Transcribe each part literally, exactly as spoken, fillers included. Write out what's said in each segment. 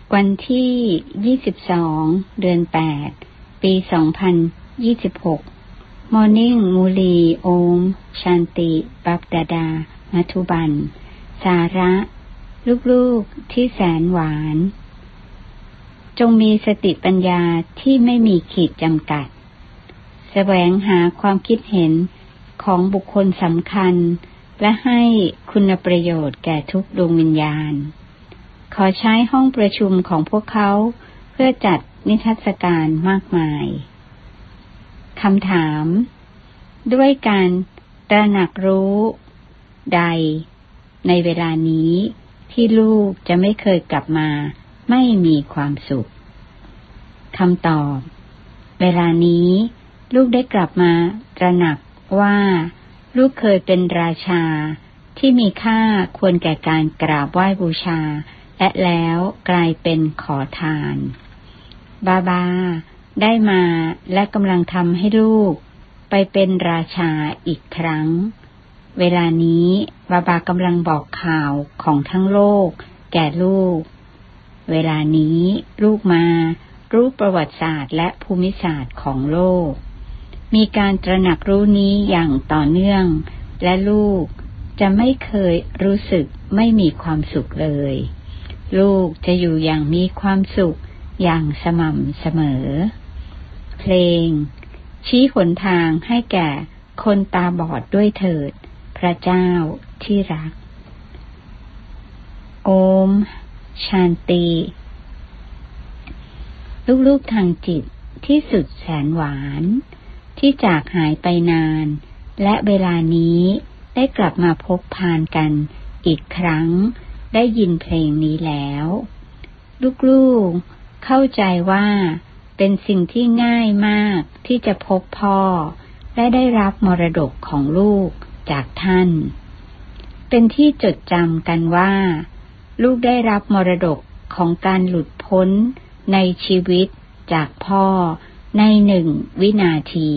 วันที่ยี่สิบสองเดือนแปดปีสองพันยี่สิบหก Morning มูลีโอมชันติปัปดาดามัทุบันสาระลูกๆที่แสนหวานจงมีสติปัญญาที่ไม่มีขีดจำกัดแสวงหาความคิดเห็นของบุคคลสำคัญและให้คุณประโยชน์แก่ทุกดวงวิญญาณขอใช้ห้องประชุมของพวกเขาเพื่อจัดนิทรรศการมากมายคำถามด้วยการตระหนักรู้ใดในเวลานี้ที่ลูกจะไม่เคยกลับมาไม่มีความสุขคำตอบเวลานี้ลูกได้กลับมาตระหนักว่าลูกเคยเป็นราชาที่มีค่าควรแก่การกราบไหว้บูชาและแล้วกลายเป็นขอทานบาบาได้มาและกำลังทำให้ลูกไปเป็นราชาอีกครั้งเวลานี้บาบากำลังบอกข่าวของทั้งโลกแก่ลูกเวลานี้ลูกมารู้ประวัติศาสตร์และภูมิศาสตร์ของโลกมีการตระหนักรู้นี้อย่างต่อเนื่องและลูกจะไม่เคยรู้สึกไม่มีความสุขเลยลูกจะอยู่อย่างมีความสุขอย่างสม่ำเสมอเพลงชี้หนทางให้แก่คนตาบอดด้วยเถิดพระเจ้าที่รักโอมชันติลูกๆทางจิตที่สุดแสนหวานที่จากหายไปนานและเวลานี้ได้กลับมาพบพานกันอีกครั้งได้ยินเพลงนี้แล้วลูกๆเข้าใจว่าเป็นสิ่งที่ง่ายมากที่จะพบพ่อและได้รับมรดกของลูกจากท่านเป็นที่จดจำกันว่าลูกได้รับมรดกของการหลุดพ้นในชีวิตจากพ่อในหนึ่งวินาที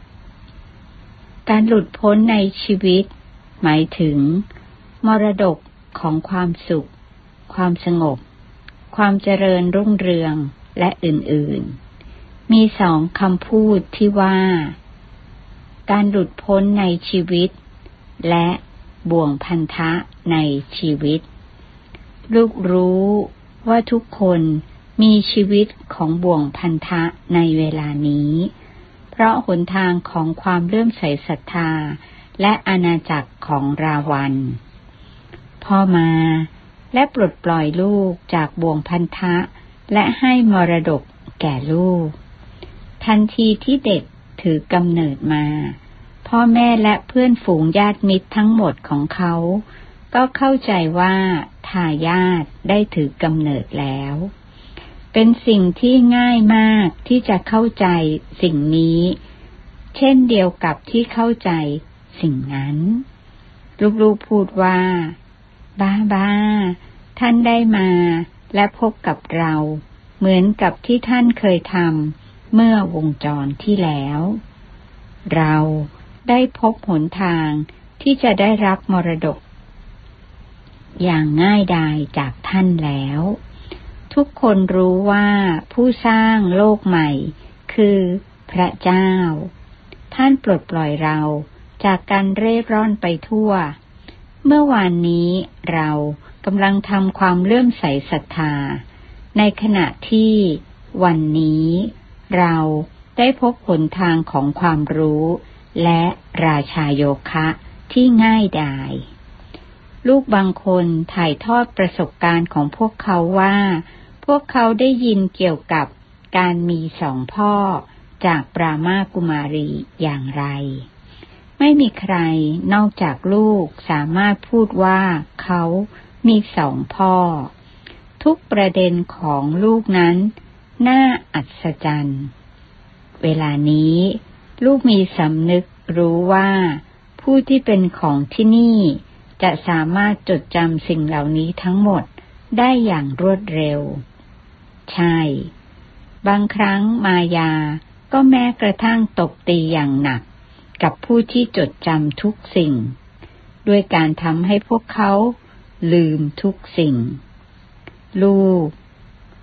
การหลุดพ้นในชีวิตหมายถึงมรดกของความสุขความสงบความเจริญรุ่งเรืองและอื่นๆมีสองคำพูดที่ว่าการหลุดพ้นในชีวิตและบ่วงพันธะในชีวิตลูกรู้ว่าทุกคนมีชีวิตของบ่วงพันธะในเวลานี้เพราะหนทางของความเลื่อมใสศรัทธาและอาณาจักรของราวันพ่อมาและปลดปล่อยลูกจากบ่วงพันธะและให้มรดกแก่ลูกทันทีที่เด็กถือกำเนิดมาพ่อแม่และเพื่อนฝูงญาติมิตรทั้งหมดของเขาก็เข้าใจว่าทายาทได้ถือกำเนิดแล้วเป็นสิ่งที่ง่ายมากที่จะเข้าใจสิ่งนี้เช่นเดียวกับที่เข้าใจสิ่งนั้นลูกๆพูดว่าบ้าบ้าท่านได้มาและพบกับเราเหมือนกับที่ท่านเคยทำเมื่อวงจรที่แล้วเราได้พบหนทางที่จะได้รับมรดกอย่างง่ายดายจากท่านแล้วทุกคนรู้ว่าผู้สร้างโลกใหม่คือพระเจ้าท่านปลดปล่อยเราจากการเร่ร่อนไปทั่วเมื่อวานนี้เรากำลังทำความเลื่อมใสศรัทธาในขณะที่วันนี้เราได้พบหนทางของความรู้และราชาโยคะที่ง่ายดายลูกบางคนถ่ายทอดประสบการณ์ของพวกเขาว่าพวกเขาได้ยินเกี่ยวกับการมีสองพ่อจากปรามากุมารีอย่างไรไม่มีใครนอกจากลูกสามารถพูดว่าเขามีสองพ่อทุกประเด็นของลูกนั้นน่าอัศจรรย์เวลานี้ลูกมีสำนึกรู้ว่าผู้ที่เป็นของที่นี่จะสามารถจดจำสิ่งเหล่านี้ทั้งหมดได้อย่างรวดเร็วใช่บางครั้งมายาก็แม้กระทั่งตบตีอย่างหนักกับผู้ที่จดจำทุกสิ่งด้วยการทำให้พวกเขาลืมทุกสิ่งลูก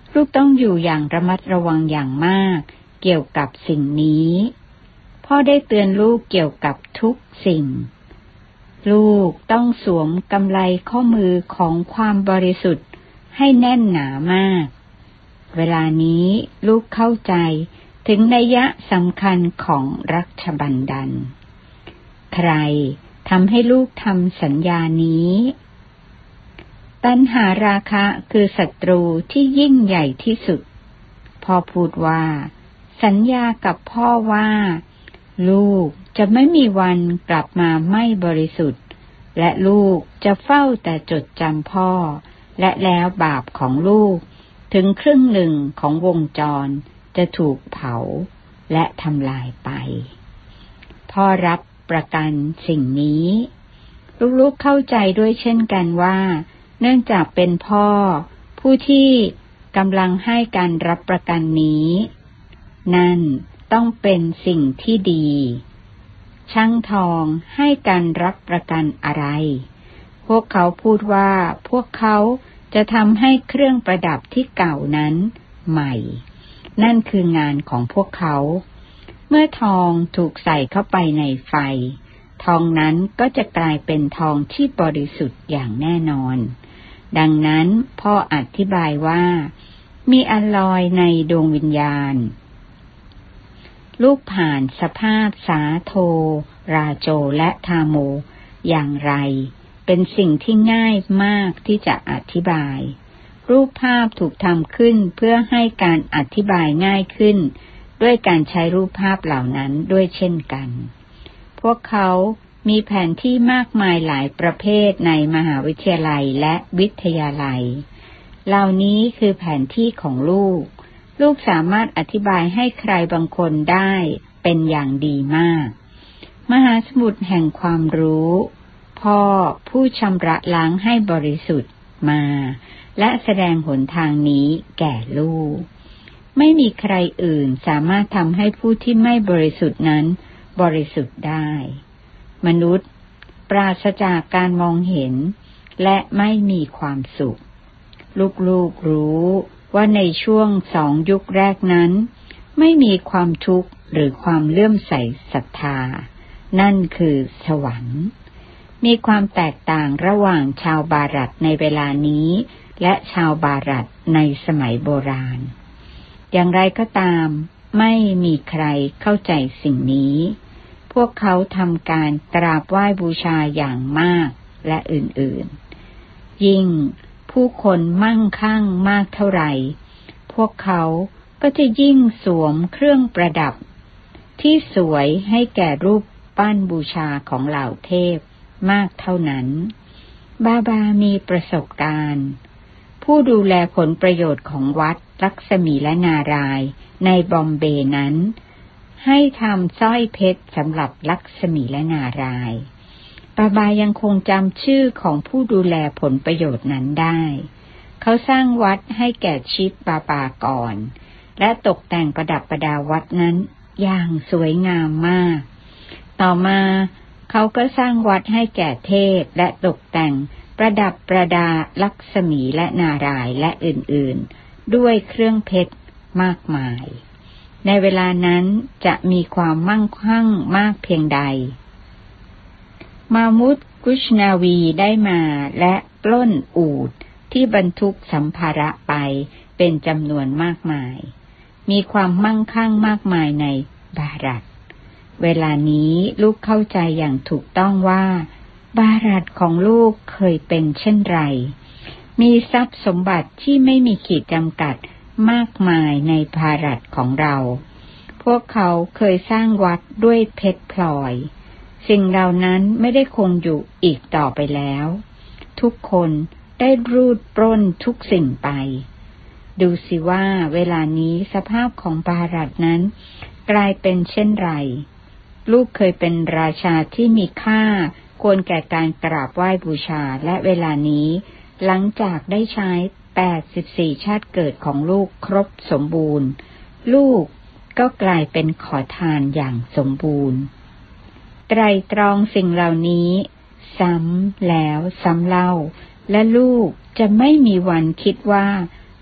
ลูกต้องอยู่อย่างระมัดระวังอย่างมากเกี่ยวกับสิ่งนี้พ่อได้เตือนลูกเกี่ยวกับทุกสิ่งลูกต้องสวมกำไลข้อมือของความบริสุทธิ์ให้แน่นหนามากเวลานี้ลูกเข้าใจถึงนัยยะสำคัญของรัชบัณฑันใครทำให้ลูกทำสัญญานี้ตัณหาราคะคือศัตรูที่ยิ่งใหญ่ที่สุดพ่อพูดว่าสัญญากับพ่อว่าลูกจะไม่มีวันกลับมาไม่บริสุทธิ์และลูกจะเฝ้าแต่จดจำพ่อและแล้วบาปของลูกถึงครึ่งหนึ่งของวงจรจะถูกเผาและทำลายไปพ่อรับประกันสิ่งนี้ลูกๆเข้าใจด้วยเช่นกันว่าเนื่องจากเป็นพ่อผู้ที่กำลังให้การรับประกันนี้นั่นต้องเป็นสิ่งที่ดีช่างทองให้การรับประกันอะไรพวกเขาพูดว่าพวกเขาจะทำให้เครื่องประดับที่เก่านั้นใหม่นั่นคืองานของพวกเขาเมื่อทองถูกใส่เข้าไปในไฟทองนั้นก็จะกลายเป็นทองที่บริสุทธิ์อย่างแน่นอนดังนั้นพ่ออธิบายว่ามีอลลอยในดวงวิญญาณลูกผ่านสภาพสาโทราโจและทาโมอย่างไรเป็นสิ่งที่ง่ายมากที่จะอธิบายรูปภาพถูกทำขึ้นเพื่อให้การอธิบายง่ายขึ้นด้วยการใช้รูปภาพเหล่านั้นด้วยเช่นกันพวกเขามีแผนที่มากมายหลายประเภทในมหาวิทยาลัยและวิทยาลัยเหล่านี้คือแผนที่ของลูกลูกสามารถอธิบายให้ใครบางคนได้เป็นอย่างดีมากมหาสมุทรแห่งความรู้พ่อผู้ชำระล้างให้บริสุทธิ์มาและแสดงหนทางนี้แก่ลูกไม่มีใครอื่นสามารถทำให้ผู้ที่ไม่บริสุทธิ์นั้นบริสุทธิ์ได้มนุษย์ปราศจากการมองเห็นและไม่มีความสุขลูกๆรู้ว่าในช่วงสองยุคแรกนั้นไม่มีความทุกข์หรือความเลื่อมใสศรัทธานั่นคือสวรรค์มีความแตกต่างระหว่างชาวบารัตในเวลานี้และชาวบารัตในสมัยโบราณอย่างไรก็ตามไม่มีใครเข้าใจสิ่งนี้พวกเขาทำการกราบไหว้บูชาอย่างมากและอื่นๆยิ่งผู้คนมั่งคั่งมากเท่าไหร่พวกเขาก็จะยิ่งสวมเครื่องประดับที่สวยให้แก่รูปปั้นบูชาของเหล่าเทพมากเท่านั้นบาบามีประสบการณ์ผู้ดูแลผลประโยชน์ของวัดลักษมีและนารายณ์ในบอมเบย์นั้นให้ทำสร้อยเพชรสำหรับลักษมีและนารายณ์บาบายังคงจำชื่อของผู้ดูแลผลประโยชน์นั้นได้เขาสร้างวัดให้แก่ชิปบาบาก่อนและตกแต่งประดับประดาวัดนั้นอย่างสวยงามมากต่อมาเขาก็สร้างวัดให้แก่เทพและตกแต่งประดับประดาลักษมีและนารายณ์และอื่นๆด้วยเครื่องเพชรมากมายในเวลานั้นจะมีความมั่งคั่งมากเพียงใดมามุดกุชนาวีได้มาและปล้นอูฐที่บรรทุกสัมภาระไปเป็นจำนวนมากมายมีความมั่งคั่งมากมายในบารัตเวลานี้ลูกเข้าใจอย่างถูกต้องว่าบารัตของลูกเคยเป็นเช่นไรมีทรัพย์สมบัติที่ไม่มีขีดจำกัดมากมายในบารัตของเราพวกเขาเคยสร้างวัดด้วยเพชรพลอยสิ่งเหล่านั้นไม่ได้คงอยู่อีกต่อไปแล้วทุกคนได้รูดปล้นทุกสิ่งไปดูสิว่าเวลานี้สภาพของบารัตนั้นกลายเป็นเช่นไรลูกเคยเป็นราชาที่มีค่าควรแก่การกราบไหว้บูชาและเวลานี้หลังจากได้ใช้แปดสิบสี่ชาติเกิดของลูกครบสมบูรณ์ลูกก็กลายเป็นขอทานอย่างสมบูรณ์ไตร่ตรองสิ่งเหล่านี้ซ้ำแล้วซ้ำเล่าและลูกจะไม่มีวันคิดว่า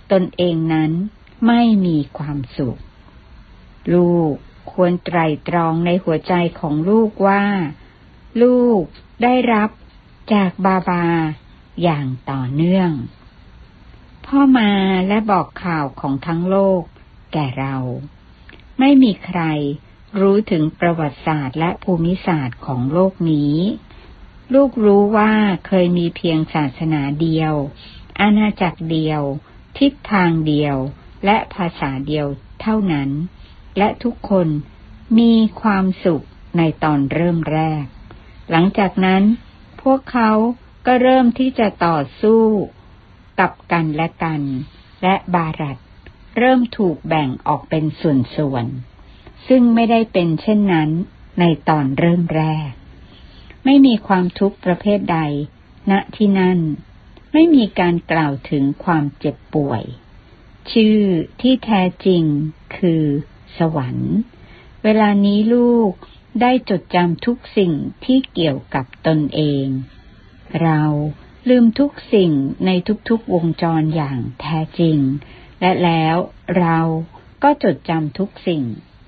ตนเองนั้นไม่มีความสุขลูกควรไตร่ตรองในหัวใจของลูกว่าลูกได้รับจากบาบาอย่างต่อเนื่องพ่อมาและบอกข่าวของทั้งโลกแก่เราไม่มีใครรู้ถึงประวัติศาสตร์และภูมิศาสตร์ของโลกนี้ลูกรู้ว่าเคยมีเพียงศาสนาเดียวอาณาจักรเดียวทิศทางเดียวและภาษาเดียวเท่านั้นและทุกคนมีความสุขในตอนเริ่มแรกหลังจากนั้นพวกเขาก็เริ่มที่จะต่อสู้กับกันและกันและบารัตเริ่มถูกแบ่งออกเป็นส่วนๆซึ่งไม่ได้เป็นเช่นนั้นในตอนเริ่มแรกไม่มีความทุกข์ประเภทใดณที่นั่นไม่มีการกล่าวถึงความเจ็บป่วยชื่อที่แท้จริงคือสวรรค์เวลานี้ลูกได้จดจำทุกสิ่งที่เกี่ยวกับตนเองเราลืมทุกสิ่งในทุกๆวงจรอย่างแท้จริงและแล้วเราก็จดจำทุกสิ่ง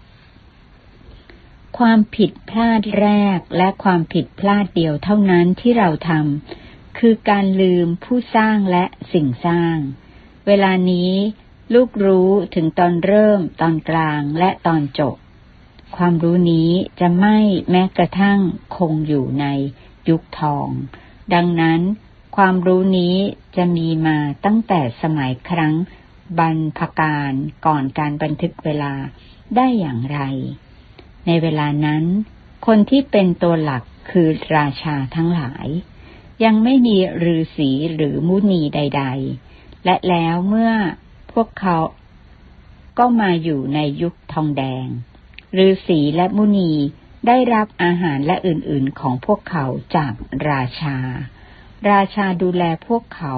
ความผิดพลาดแรกและความผิดพลาดเดียวเท่านั้นที่เราทำคือการลืมผู้สร้างและสิ่งสร้างเวลานี้ลูกรู้ถึงตอนเริ่มตอนกลางและตอนจบความรู้นี้จะไม่แม้กระทั่งคงอยู่ในยุคทองดังนั้นความรู้นี้จะมีมาตั้งแต่สมัยครั้งบรรพกาลก่อนการบันทึกเวลาได้อย่างไรในเวลานั้นคนที่เป็นตัวหลักคือราชาทั้งหลายยังไม่มีฤาษีหรือมุนีใดๆและแล้วเมื่อพวกเขาก็มาอยู่ในยุคทองแดงฤาษีและมุนีได้รับอาหารและอื่นๆของพวกเขาจากราชาราชาดูแลพวกเขา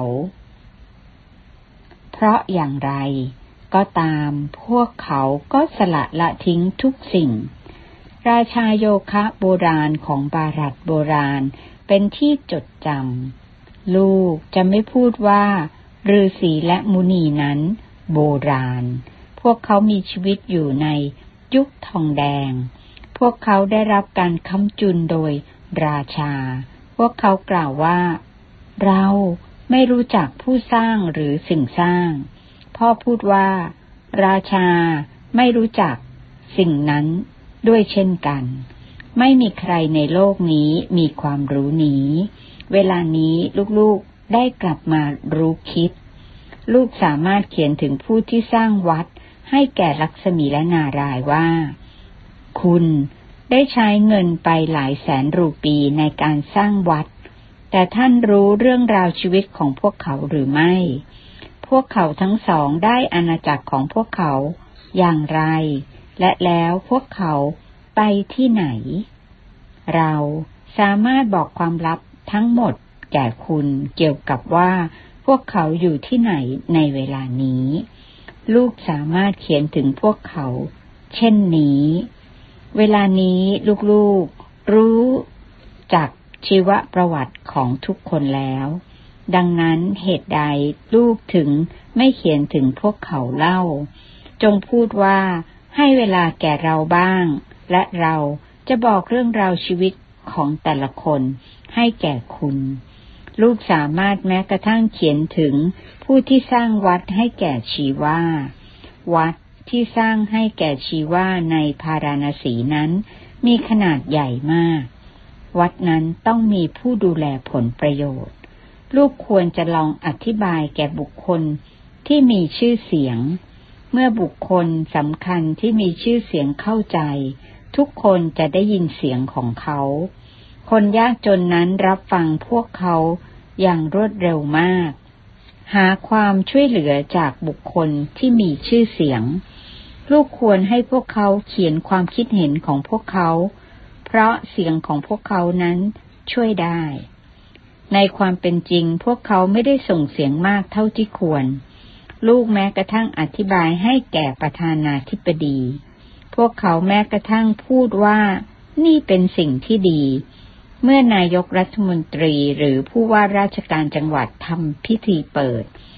เพราะอย่างไรก็ตามพวกเขาก็สละละทิ้งทุกสิ่งราชาโยคะโบราณของบารัตโบราณเป็นที่จดจำลูกจะไม่พูดว่าฤาษีและมุนีนั้นโบราณพวกเขามีชีวิตอยู่ในยุคทองแดงพวกเขาได้รับการค้ำจุนโดยราชาพวกเขากล่าวว่าเราไม่รู้จักผู้สร้างหรือสิ่งสร้างพ่อพูดว่าราชาไม่รู้จักสิ่งนั้นด้วยเช่นกันไม่มีใครในโลกนี้มีความรู้นี้เวลานี้ลูกๆได้กลับมารู้คิดลูกสามารถเขียนถึงผู้ที่สร้างวัดให้แก่ลักษมีและนารายณ์ว่าคุณได้ใช้เงินไปหลายแสนรูปีในการสร้างวัดแต่ท่านรู้เรื่องราวชีวิตของพวกเขาหรือไม่พวกเขาทั้งสองได้อาณาจักรของพวกเขาอย่างไรและแล้วพวกเขาไปที่ไหนเราสามารถบอกความลับทั้งหมดแก่คุณเกี่ยวกับว่าพวกเขาอยู่ที่ไหนในเวลานี้ลูกสามารถเขียนถึงพวกเขาเช่นนี้เวลานี้ลูกๆรู้จักชีวประวัติของทุกคนแล้วดังนั้นเหตุใดลูกถึงไม่เขียนถึงพวกเขาเล่าจงพูดว่าให้เวลาแก่เราบ้างและเราจะบอกเรื่องราวชีวิตของแต่ละคนให้แก่คุณลูกสามารถแม้กระทั่งเขียนถึงผู้ที่สร้างวัดให้แก่ชีวาวัดที่สร้างให้แก่ชีวาในพาราณสีนั้นมีขนาดใหญ่มากวัดนั้นต้องมีผู้ดูแลผลประโยชน์ลูกควรจะลองอธิบายแก่บุคคลที่มีชื่อเสียงเมื่อบุคคลสำคัญที่มีชื่อเสียงเข้าใจทุกคนจะได้ยินเสียงของเขาคนยากจนนั้นรับฟังพวกเขาอย่างรวดเร็วมากหาความช่วยเหลือจากบุคคลที่มีชื่อเสียงลูกควรให้พวกเขาเขียนความคิดเห็นของพวกเขาเพราะเสียงของพวกเขานั้นช่วยได้ในความเป็นจริงพวกเขาไม่ได้ส่งเสียงมากเท่าที่ควรลูกแม้กระทั่งอธิบายให้แก่ประธานาธิบดีพวกเขาแม้กระทั่งพูดว่านี่เป็นสิ่งที่ดีเมื่อนายกรัฐมนตรีหรือผู้ว่าราชการจังหวัดทำพิธีเปิดพ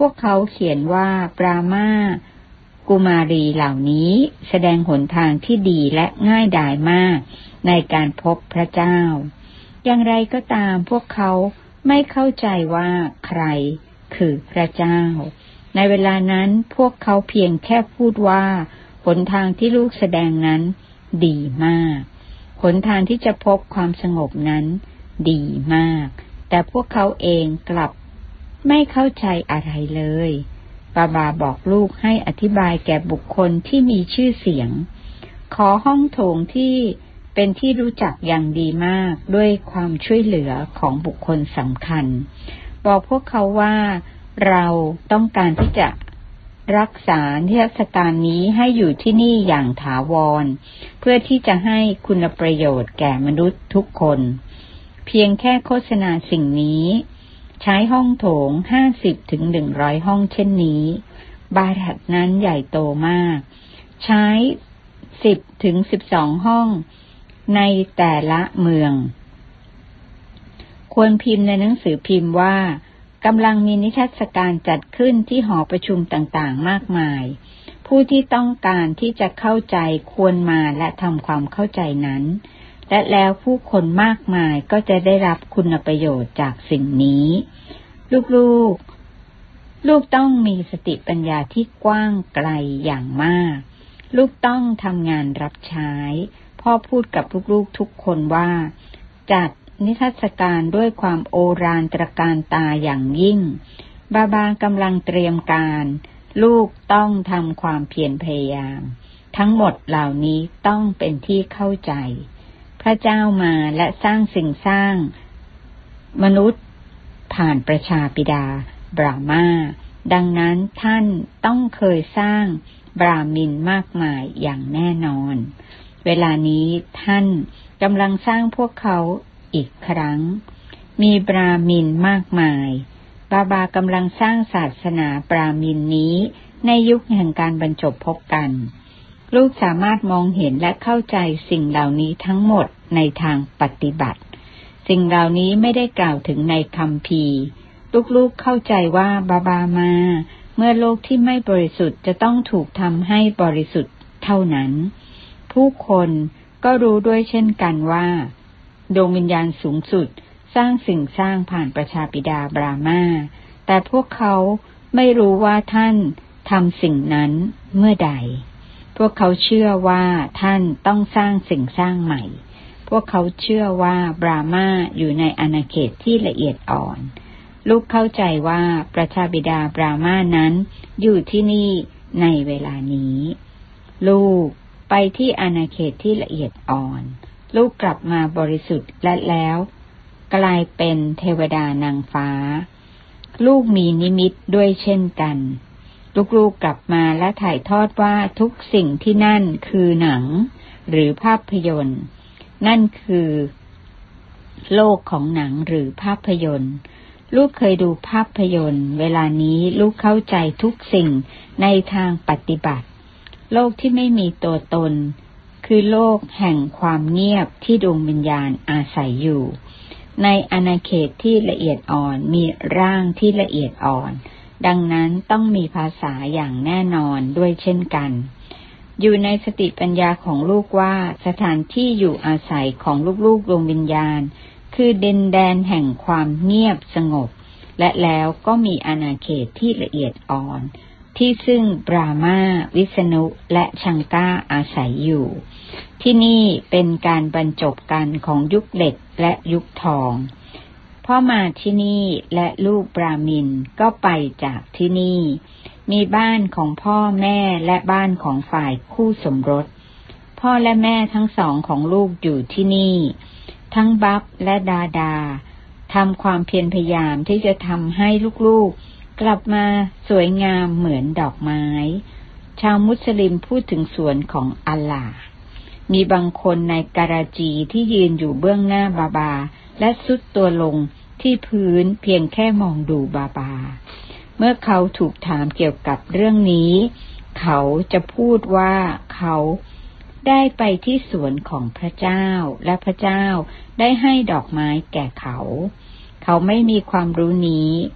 วกเขาเขียนว่าปรามากุมารีเหล่านี้แสดงหนทางที่ดีและง่ายดายมากในการพบพระเจ้าอย่างไรก็ตามพวกเขาไม่เข้าใจว่าใครคือพระเจ้าในเวลานั้นพวกเขาเพียงแค่พูดว่าหนทางที่ลูกแสดงนั้นดีมากหนทางที่จะพบความสงบนั้นดีมากแต่พวกเขาเองกลับไม่เข้าใจอะไรเลยบาบาบอกลูกให้อธิบายแก่บุคคลที่มีชื่อเสียงขอห้องโถงที่เป็นที่รู้จักอย่างดีมากด้วยความช่วยเหลือของบุคคลสำคัญบอกพวกเขาว่าเราต้องการที่จะรักษานิทรรศการนี้ให้อยู่ที่นี่อย่างถาวรเพื่อที่จะให้คุณประโยชน์แก่มนุษย์ทุกคนเพียงแค่โฆษณาสิ่งนี้ใช้ห้องโถง ห้าสิบถึงหนึ่งร้อย ห้องเช่นนี้บารัตนั้นใหญ่โตมากใช้ สิบถึงสิบสอง ห้องในแต่ละเมืองควรพิมพ์ในหนังสือพิมพ์ว่ากำลังมีนิทรรศการจัดขึ้นที่หอประชุมต่างๆมากมายผู้ที่ต้องการที่จะเข้าใจควรมาและทำความเข้าใจนั้นและแล้วผู้คนมากมายก็จะได้รับคุณประโยชน์จากสิ่งนี้ลูกๆลูกต้องมีสติปัญญาที่กว้างไกลอย่างมากลูกต้องทำงานรับใช้พ่อพูดกับลูกๆทุกคนว่าจัดนิทรรศการด้วยความโอฬารตระการตาอย่างยิ่งบาบากำลังเตรียมการลูกต้องทำความเพียรพยายามทั้งหมดเหล่านี้ต้องเป็นที่เข้าใจพระเจ้ามาและสร้างสิ่งสร้างมนุษย์ผ่านประชาบิดาบรามาดังนั้นท่านต้องเคยสร้างบราหมินมากมายอย่างแน่นอนเวลานี้ท่านกำลังสร้างพวกเขาอีกครั้งมีบราหมินมากมายบาบากำลังสร้างศาสนาบราหมินนี้ในยุคแห่งการบรรจบพบกันลูกสามารถมองเห็นและเข้าใจสิ่งเหล่านี้ทั้งหมดในทางปฏิบัติสิ่งเหล่านี้ไม่ได้กล่าวถึงในคัมภีร์ลูกๆเข้าใจว่าบาบามาเมื่อโลกที่ไม่บริสุทธิ์จะต้องถูกทำให้บริสุทธิ์เท่านั้นผู้คนก็รู้ด้วยเช่นกันว่าดวงวิญญาณสูงสุดสร้างสิ่งสร้างผ่านประชาบิดาบรามาแต่พวกเขาไม่รู้ว่าท่านทำสิ่งนั้นเมื่อใดพวกเขาเชื่อว่าท่านต้องสร้างสิ่งสร้างใหม่พวกเขาเชื่อว่าบรามาอยู่ในอาณาเขตที่ละเอียดอ่อนลูกเข้าใจว่าประชาบิดาบรามานั้นอยู่ที่นี่ในเวลานี้ลูกไปที่อาณาเขตที่ละเอียดอ่อนลูกกลับมาบริสุทธิ์และแล้วกลายเป็นเทวดานางฟ้าลูกมีนิมิตด้วยเช่นกันลูกๆกลับมาและถ่ายทอดว่าทุกสิ่งที่นั่นคือหนังหรือภาพยนตร์นั่นคือโลกของหนังหรือภาพยนตร์ลูกเคยดูภาพยนตร์เวลานี้ลูกเข้าใจทุกสิ่งในทางปฏิบัติโลกที่ไม่มีตัวตนคือโลกแห่งความเงียบที่ดวงวิญญาณอาศัยอยู่ในอาณาเขตที่ละเอียดอ่อนมีร่างที่ละเอียดอ่อนดังนั้นต้องมีภาษาอย่างแน่นอนด้วยเช่นกันอยู่ในสติปัญญาของลูกว่าสถานที่อยู่อาศัยของลูกๆดวงวิญญาณคือดินแดนแห่งความเงียบสงบและแล้วก็มีอาณาเขตที่ละเอียดอ่อนที่ซึ่งบรามาวิษณุและชังกาอาศัยอยู่ที่นี่เป็นการบรรจบกันของยุคเหล็กและยุคทองพ่อมาที่นี่และลูกบราหมินก็ไปจากที่นี่มีบ้านของพ่อแม่และบ้านของฝ่ายคู่สมรสพ่อและแม่ทั้งสองของลูกอยู่ที่นี่ทั้งบับและดาดาทำความเพียรพยายามที่จะทำให้ลูกๆกลับมาสวยงามเหมือนดอกไม้ชาวมุสลิมพูดถึงสวนของอัลลาห์มีบางคนในการาจีที่ยืนอยู่เบื้องหน้าบาบาและซุดตัวลงที่พื้นเพียงแค่มองดูบาบาเมื่อเขาถูกถามเกี่ยวกับเรื่องนี้เขาจะพูดว่าเขาได้ไปที่สวนของพระเจ้าและพระเจ้าได้ให้ดอกไม้แก่เขาเขาไม่มีความรู้นี้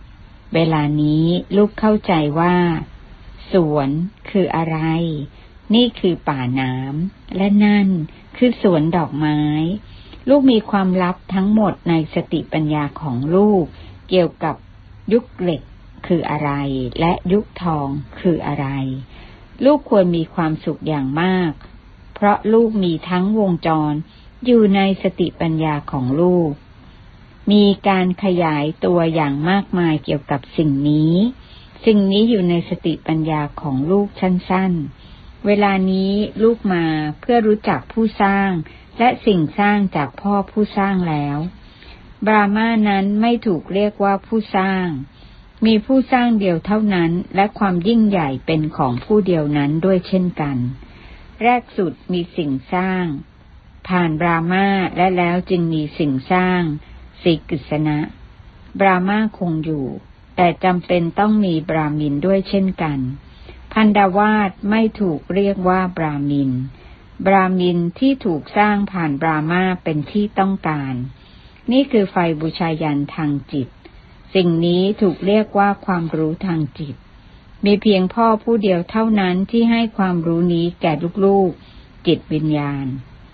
เวลานี้ลูกเข้าใจว่าสวนคืออะไรนี่คือป่าน้ำและนั่นคือสวนดอกไม้ลูกมีความลับทั้งหมดในสติปัญญาของลูกเกี่ยวกับยุคเหล็กคืออะไรและยุคทองคืออะไรลูกควรมีความสุขอย่างมากเพราะลูกมีทั้งวงจรอยู่ในสติปัญญาของลูกมีการขยายตัวอย่างมากมายเกี่ยวกับสิ่งนี้สิ่งนี้อยู่ในสติปัญญาของลูกสั้นๆเวลานี้ลูกมาเพื่อรู้จักผู้สร้างและสิ่งสร้างจากพ่อผู้สร้างแล้วบรามานั้นไม่ถูกเรียกว่าผู้สร้างมีผู้สร้างเดียวเท่านั้นและความยิ่งใหญ่เป็นของผู้เดียวนั้นด้วยเช่นกันแรกสุดมีสิ่งสร้างผ่านบรามาและแล้วจึงมีสิ่งสร้างสีกฤษณะบรามาคงอยู่แต่จำเป็นต้องมีบรามินด้วยเช่นกันพันดาวาสไม่ถูกเรียกว่าบรามินบรามินที่ถูกสร้างผ่านบรามาเป็นที่ต้องการนี่คือไฟบูชายันทางจิตสิ่งนี้ถูกเรียกว่าความรู้ทางจิตมีเพียงพ่อผู้เดียวเท่านั้นที่ให้ความรู้นี้แก่ลูกๆจิตวิญญาณ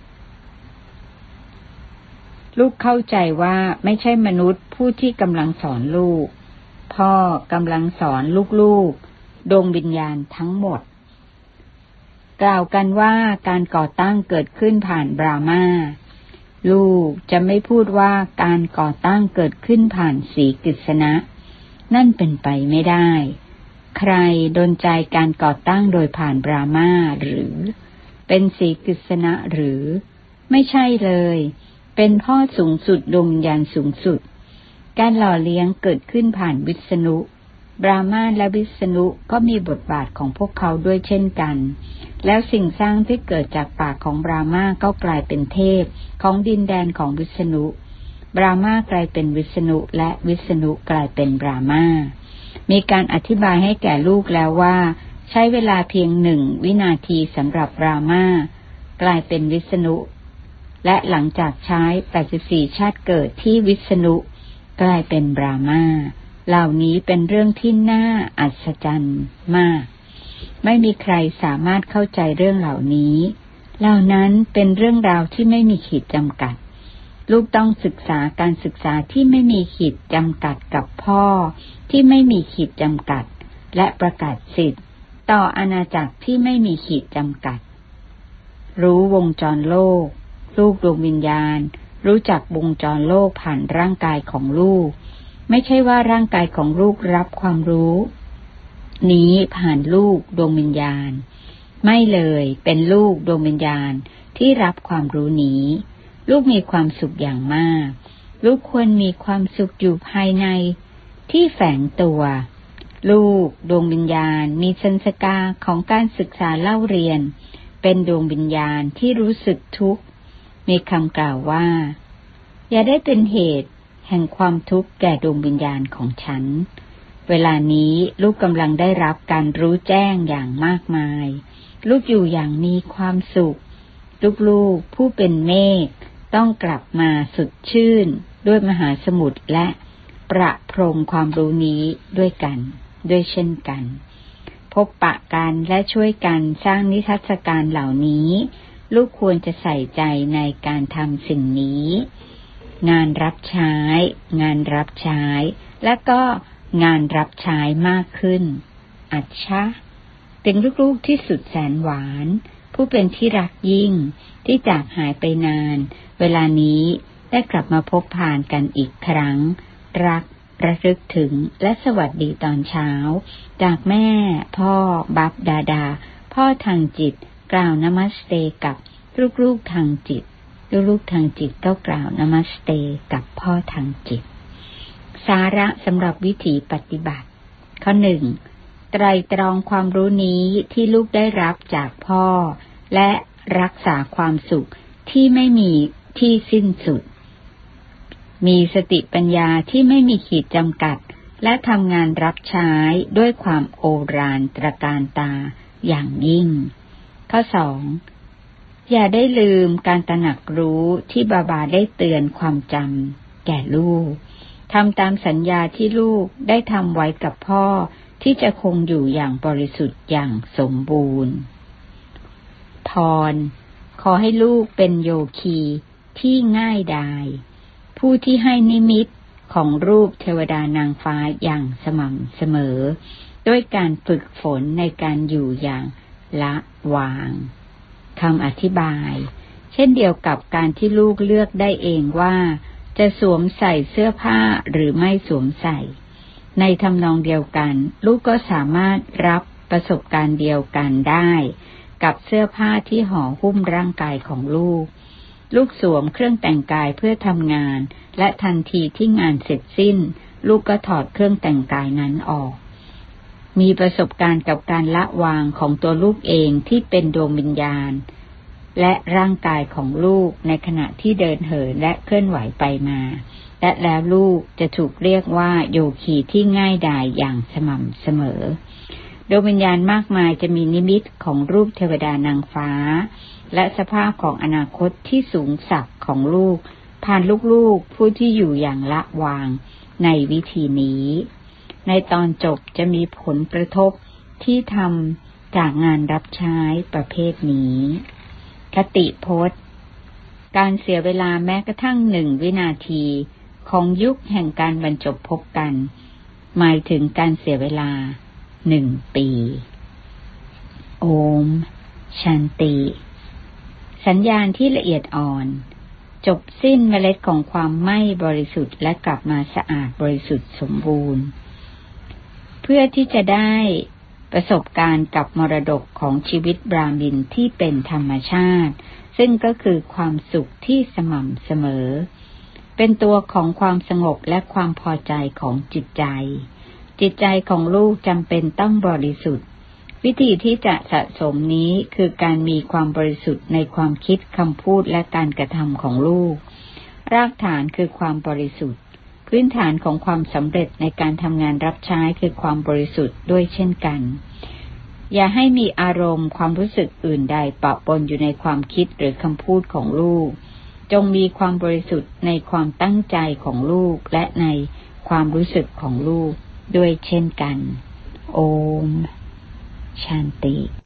ลูกเข้าใจว่าไม่ใช่มนุษย์ผู้ที่กำลังสอนลูกพ่อกำลังสอนลูกๆดวงวิญญาณทั้งหมดกล่าวกันว่าการก่อตั้งเกิดขึ้นผ่านบรามาลูกจะไม่พูดว่าการก่อตั้งเกิดขึ้นผ่านสีกฤษณะนั่นเป็นไปไม่ได้ใครดลใจการก่อตั้งโดยผ่านบรามาหรือเป็นสีกฤษณะหรือไม่ใช่เลยเป็นพ่อสูงสุดดวงวิญญาณสูงสุดการหล่อเลี้ยงเกิดขึ้นผ่านวิษณุบรามาและวิษณุก็มีบทบาทของพวกเขาด้วยเช่นกันแล้วสิ่งสร้างที่เกิดจากปากของบรามาก็กลายเป็นเทพของดินแดนของวิษณุบรามากลายเป็นวิษณุและวิษณุกลายเป็นบรามามีการอธิบายให้แก่ลูกแล้วว่าใช้เวลาเพียงหนึ่งวินาทีสำหรับบรามากลายเป็นวิษณุและหลังจากใช้แปดสิบสี่ชาติเกิดที่วิษณุกลายเป็นบรามาเหล่านี้เป็นเรื่องที่น่าอัศจรรย์มากไม่มีใครสามารถเข้าใจเรื่องเหล่านี้เหล่านั้นเป็นเรื่องราวที่ไม่มีขีดจำกัดลูกต้องศึกษาการศึกษาที่ไม่มีขีดจำกัดกับพ่อที่ไม่มีขีดจำกัดและประกาศสิทธิ์ต่ออาณาจักรที่ไม่มีขีดจำกัดรู้วงจรโลกลูกดวงวิญญาณรู้จักวงจรโลกผ่านร่างกายของลูกไม่ใช่ว่าร่างกายของลูกรับความรู้นี้ผ่านลูกดวงวิญญาณไม่เลยเป็นลูกดวงวิญญาณที่รับความรู้นี้ลูกมีความสุขอย่างมากลูกควรมีความสุขอยู่ภายในที่แฝงตัวลูกดวงวิญญาณมีสัญชาตญาณของการศึกษาเล่าเรียนเป็นดวงวิญญาณที่รู้สึกทุกข์มีคำกล่าวว่าอย่าได้เป็นเหตุแห่งความทุกข์แก่ดวงวิญญาณของฉันเวลานี้ลูกกำลังได้รับการรู้แจ้งอย่างมากมายลูกอยู่อย่างมีความสุขลูกๆผู้เป็นเมฆต้องกลับมาสดชื่นด้วยมหาสมุทรและประพรมความรู้นี้ด้วยกันด้วยเช่นกันพบปะกันและช่วยกันสร้างนิทรรศการเหล่านี้ลูกควรจะใส่ใจในการทำสิ่งนี้งานรับใช้งานรับใช้และก็งานรับใช้มากขึ้นอัจฉะเป็นลูกๆที่สุดแสนหวานผู้เป็นที่รักยิ่งที่จากหายไปนานเวลานี้ได้กลับมาพบผ่านกันอีกครั้งรักระลึกถึงและสวัสดีตอนเช้าจากแม่พ่อบับดาดาพ่อทางจิตกล่าวนมัสเตกับลูกๆทางจิตลูกๆทางจิตก็กล่าวนมัสเตกับพ่อทางจิตสาระสำหรับวิถีปฏิบัติข้อหนึ่งไตรตรองความรู้นี้ที่ลูกได้รับจากพ่อและรักษาความสุขที่ไม่มีที่สิ้นสุดมีสติปัญญาที่ไม่มีขีดจำกัดและทำงานรับใช้ด้วยความโอฬารตระการตาอย่างยิ่งข้อสองอย่าได้ลืมการตระหนักรู้ที่บาบาได้เตือนความจำแก่ลูกทำตามสัญญาที่ลูกได้ทำไว้กับพ่อที่จะคงอยู่อย่างบริสุทธิ์อย่างสมบูรณ์พรขอให้ลูกเป็นโยคีที่ง่ายดายผู้ที่ให้นิมิตของรูปเทวดานางฟ้าอย่างสม่ำเสมอด้วยการฝึกฝนในการอยู่อย่างละวางคำอธิบายเช่นเดียวกับการที่ลูกเลือกได้เองว่าจะสวมใส่เสื้อผ้าหรือไม่สวมใส่ในทำนองเดียวกันลูกก็สามารถรับประสบการณ์เดียวกันได้กับเสื้อผ้าที่ห่อหุ้มร่างกายของลูกลูกสวมเครื่องแต่งกายเพื่อทำงานและทันทีที่งานเสร็จสิ้นลูกก็ถอดเครื่องแต่งกายนั้นออกมีประสบการณ์กับการละวางของตัวลูกเองที่เป็นดวงวิญญาณและร่างกายของลูกในขณะที่เดินเหินและเคลื่อนไหวไปมาและแล้วลูกจะถูกเรียกว่าโยคีที่ง่ายดายอย่างสม่ำเสมอดวงวิญญาณมากมายจะมีนิมิตของรูปเทวดานางฟ้าและสภาพของอนาคตที่สูงสักของลูกผ่านลูกๆผู้ที่อยู่อย่างละวางในวิธีนี้ในตอนจบจะมีผลกระทบที่ทำจากงานรับใช้ประเภทนี้คติพจน์การเสียเวลาแม้กระทั่งหนึ่งวินาทีของยุคแห่งการบรรจบพบกันหมายถึงการเสียเวลาหนึ่งปีโอมชันติสัญญาณที่ละเอียดอ่อนจบสิ้นเมล็ดของความไม่บริสุทธิ์และกลับมาสะอาดบริสุทธิ์สมบูรณ์เพื่อที่จะได้ประสบการณ์กับมรดกของชีวิตบราหมินที่เป็นธรรมชาติซึ่งก็คือความสุขที่สม่ำเสมอเป็นตัวของความสงบและความพอใจของจิตใจจิตใจของลูกจำเป็นต้องบริสุทธิ์วิธีที่จะสะสมนี้คือการมีความบริสุทธิ์ในความคิดคำพูดและการกระทำของลูกรากฐานคือความบริสุทธิ์พื้นฐานของความสำเร็จในการทำงานรับใช้คือความบริสุทธิ์ด้วยเช่นกันอย่าให้มีอารมณ์ความรู้สึกอื่นใดปะปนอยู่ในความคิดหรือคำพูดของลูกจงมีความบริสุทธิ์ในความตั้งใจของลูกและในความรู้สึกของลูกด้วยเช่นกันโอมชันติ